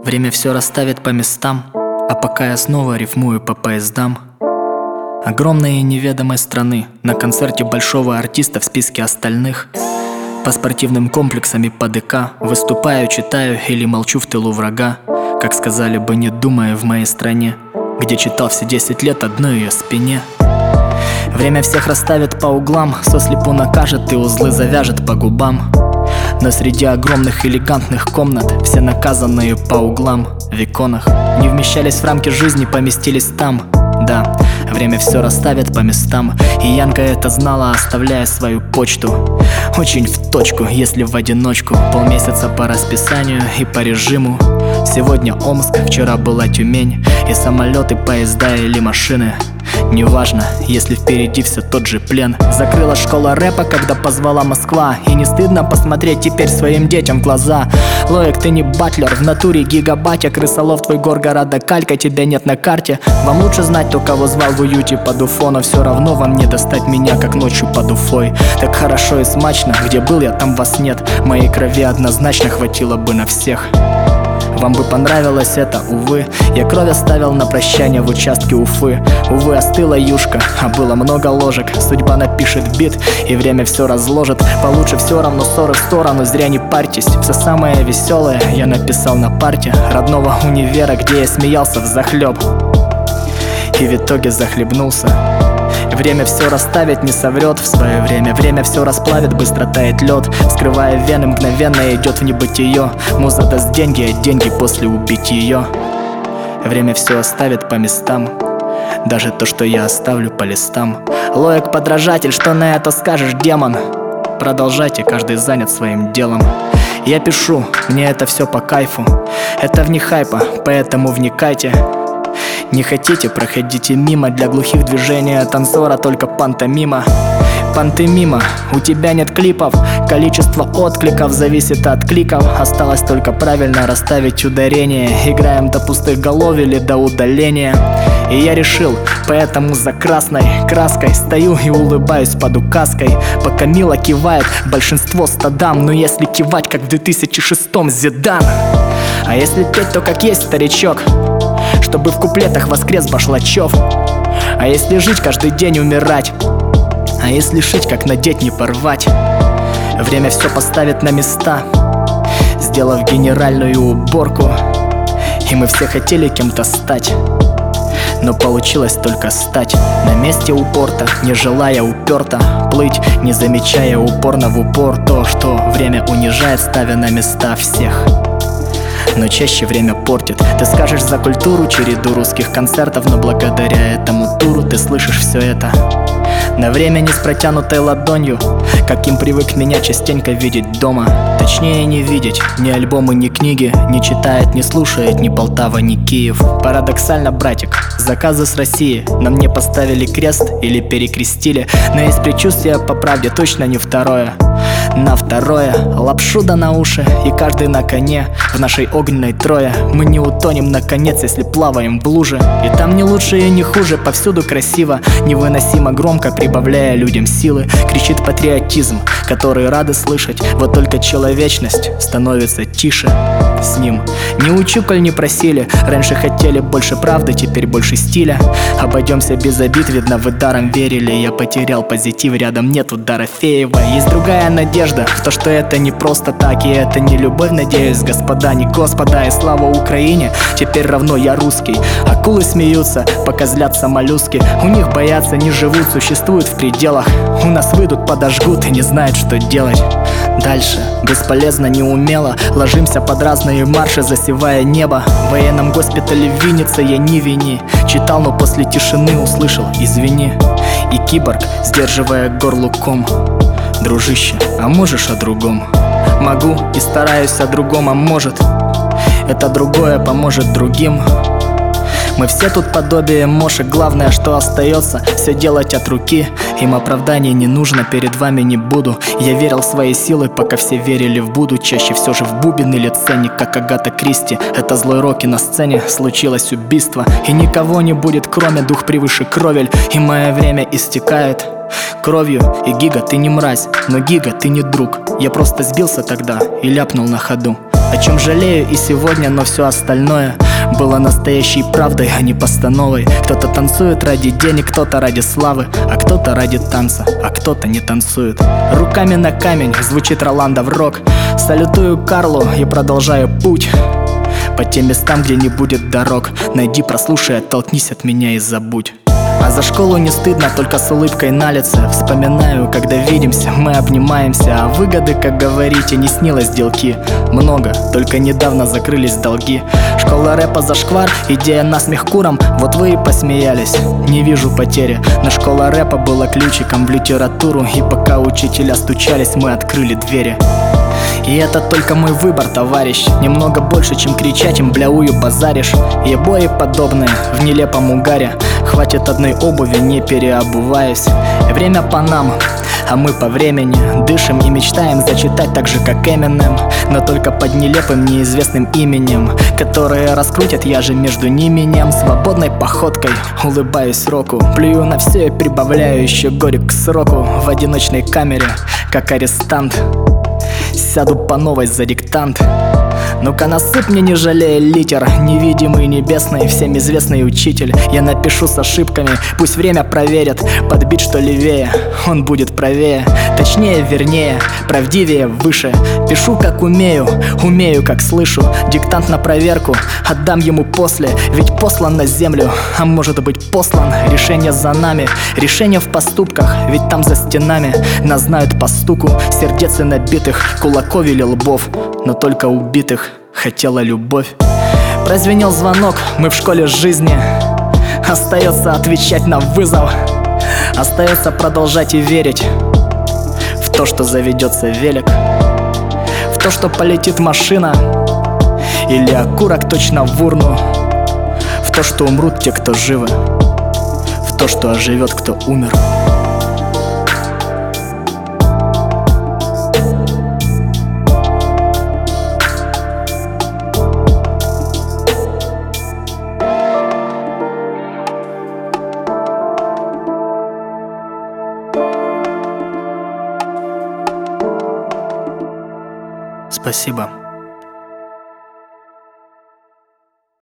Время все расставит по местам, а пока я снова рифмую по поездам. Огромной и неведомой страны, на концерте большого артиста в списке остальных. По спортивным комплексам и по ДК выступаю, читаю или молчу в тылу врага. Как сказали бы, не думая, в моей стране, где читал все 10 лет одной ее спине. Время всех расставит по углам, сослепу накажет и узлы завяжет по губам. Но среди огромных элегантных комнат все наказанные по углам в иконах не вмещались в рамки жизни, поместились там. Да, время все расставит по местам, и Янка это знала, оставляя свою почту очень в точку, если в одиночку. Полмесяца по расписанию и по режиму. Сегодня Омск, вчера была Тюмень. И самолеты, поезда или машины, неважно, если впереди все тот же плен. Закрыла школа рэпа, когда позвала Москва. И не стыдно посмотреть теперь своим детям в глаза. Лоек, ты не батлер, в натуре гигабатя. Крысолов, твой горгорода калька, тебя нет на карте. Вам лучше знать, кто кого звал в уюте под Уфо. Но все равно вам не достать меня, как ночью под Уфой. Так хорошо и смачно, где был я, там вас нет. Моей крови однозначно хватило бы на всех. Вам бы понравилось это, увы. Я кровь оставил на прощание в участке Уфы. Увы, остыла юшка, а было много ложек. Судьба напишет бит, и время все разложит. Получше все равно ссоры в сторону, зря не парьтесь. Все самое веселое я написал на парте родного универа, где я смеялся взахлеб и в итоге захлебнулся. Время все расставит, не соврет в свое время. Время все расплавит, быстро тает лед. Вскрывая вены, мгновенно идет в небытие. Муза даст деньги, а деньги после убить ее. Время все оставит по местам, даже то, что я оставлю по листам. Лоек подражатель, что на это скажешь, демон? Продолжайте, каждый занят своим делом. Я пишу, мне это все по кайфу. Это вне хайпа, поэтому вникайте. Не хотите, проходите мимо. Для глухих движения танцора только пантомима. Пантомима, у тебя нет клипов. Количество откликов зависит от кликов. Осталось только правильно расставить ударение. Играем до пустых голов или до удаления. И я решил, поэтому за красной краской стою и улыбаюсь под указкой. Пока Мила кивает, большинство стадам. Но если кивать, как в 2006-м Зидан. А если петь, то как есть, старичок, чтобы в куплетах воскрес Башлачев. А если жить, каждый день умирать. А если шить, как надеть, не порвать. Время все поставит на места, сделав генеральную уборку. И мы все хотели кем-то стать, но получилось только стать на месте у порта, не желая уперто плыть, не замечая упорно в упор то, что время унижает, ставя на места всех. Но чаще время портит. Ты скажешь за культуру, череду русских концертов, но благодаря этому туру ты слышишь все это на время не с протянутой ладонью, каким привык меня частенько видеть дома. Точнее не видеть, ни альбомы, ни книги не читает, не слушает ни Полтава, ни Киев. Парадоксально, братик, заказы с России на мне поставили крест или перекрестили. Но есть предчувствие, по правде точно не второе. На второе лапшу да на уши, и каждый на коне в нашей огненной трое. Мы не утонем наконец, если плаваем в луже. И там не лучше и не хуже, повсюду красиво, невыносимо громко, прибавляя людям силы. Кричит патриотизм, который рады слышать. Вот только человечность становится тише с ним. Не учу, коль не просили. Раньше хотели больше правды, теперь больше стиля. Обойдемся без обид, видно вы даром верили. Я потерял позитив, рядом нету Дорофеева. Есть другая надежда в то, что это не просто так. И это не любовь, надеюсь, господа, не господа. И слава Украине, теперь равно я русский. Акулы смеются, пока злятся моллюски. У них боятся, не живут, существуют в пределах. У нас выйдут, подожгут и не знают, что делать дальше. Бесполезно, неумело ложимся под разные марши, засевая небо. В военном госпитале в Виннице я не вини. Читал, но после тишины услышал извини. И киборг, сдерживая горлуком: дружище, а можешь о другом? Могу и стараюсь о другом, а может это другое поможет другим. Мы все тут подобие мошек, главное, что остается, все делать от руки. Им оправданий не нужно, перед вами не буду. Я верил в свои силы, пока все верили в буду. Чаще все же в бубен или ценник, как Агата Кристи. Это злой рок, и на сцене случилось убийство. И никого не будет, кроме дух превыше кровель. И мое время истекает кровью. И Гига, ты не мразь, но Гига, ты не друг. Я просто сбился тогда и ляпнул на ходу: о чем жалею и сегодня, но все остальное было настоящей правдой, а не постановой. Кто-то танцует ради денег, кто-то ради славы, а кто-то ради танца, а кто-то не танцует. Руками на камень звучит Роландов рок. Салютую Карлу и продолжаю путь по тем местам, где не будет дорог. Найди, прослушай, оттолкнись от меня и забудь. А за школу не стыдно, только с улыбкой на лице. Вспоминаю, когда видимся, мы обнимаемся. А выгоды, как говорите, не снилось делки. Много, только недавно закрылись долги. Школа рэпа зашквар, идея насмех куром. Вот вы и посмеялись, не вижу потери. Но школа рэпа была ключиком в литературу. И пока учителя стучались, мы открыли двери. И это только мой выбор, товарищ. Немного больше, чем кричать им бляую базаришь. И бои подобные в нелепом угаре. Хватит одной обуви, не переобуваясь. Время по нам, а мы по времени дышим и мечтаем зачитать так же, как Эминем, но только под нелепым неизвестным именем, которые раскрутят, я же между ними нем. Свободной походкой улыбаюсь року, плюю на все и прибавляю еще горек к сроку. В одиночной камере, как арестант, сяду по новой за диктант. Ну-ка насыпь мне, не жалея литер, невидимый, небесный, всем известный учитель. Я напишу с ошибками, пусть время проверит. Подбит что левее, он будет правее. Точнее, вернее, правдивее, выше. Пишу как умею, умею как слышу. Диктант на проверку, отдам ему после. Ведь послан на землю, а может быть послан. Решение за нами, решение в поступках. Ведь там за стенами нас знают по стуку сердец и набитых кулаков или лбов. Но только убитых хотела любовь. Прозвенел звонок, мы в школе жизни. Остается отвечать на вызов. Остается продолжать и верить в то, что заведется велик, в то, что полетит машина или окурок точно в урну, в то, что умрут те, кто живы, в то, что оживет, кто умер. Спасибо.